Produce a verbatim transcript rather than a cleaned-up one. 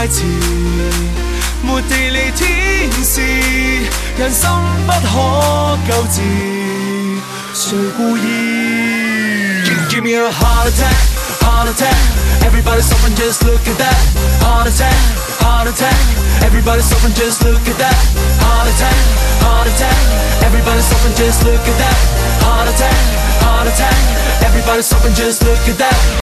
太遲，沒地利天時，人心不可救治，誰故意 give, give me a heart attack, heart attack. Everybody suffering, just look at that. Heart attack, heart attack. Everybody suffering, just look at that. Heart attack, heart attack. Everybody suffering, just look at that. Heart attack, heart attack. Everybody suffering, just look at that.